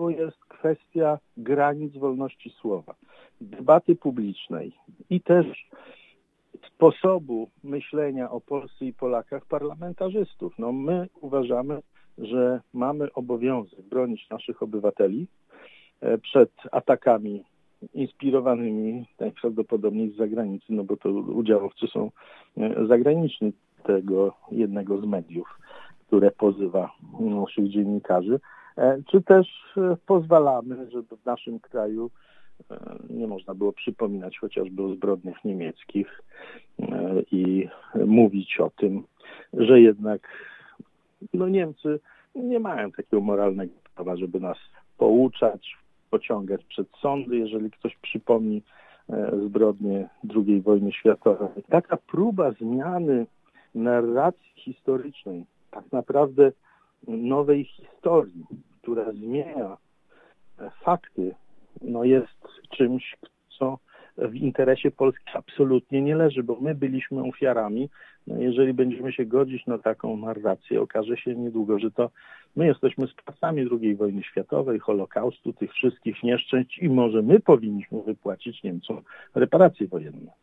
to jest kwestia granic wolności słowa, debaty publicznej i też sposobu myślenia o Polsce i Polakach parlamentarzystów. No my uważamy, że mamy obowiązek bronić naszych obywateli przed atakami inspirowanymi najprawdopodobniej z zagranicy, no bo to udziałowcy są zagraniczni tego jednego z mediów, które pozywa naszych dziennikarzy, czy też pozwalamy, żeby w naszym kraju nie można było przypominać chociażby o zbrodniach niemieckich i mówić o tym, że jednak Niemcy nie mają takiego moralnego prawa, żeby nas pouczać, pociągać przed sądy, jeżeli ktoś przypomni zbrodnie II wojny światowej. Taka próba zmiany narracji historycznej, tak naprawdę nowej historii, która zmienia fakty, jest czymś, co w interesie Polski absolutnie nie leży, bo my byliśmy ofiarami. Jeżeli będziemy się godzić na taką narrację, okaże się niedługo, że to my jesteśmy sprawcami II wojny światowej, Holokaustu, tych wszystkich nieszczęść i może my powinniśmy wypłacić Niemcom reparacje wojenne.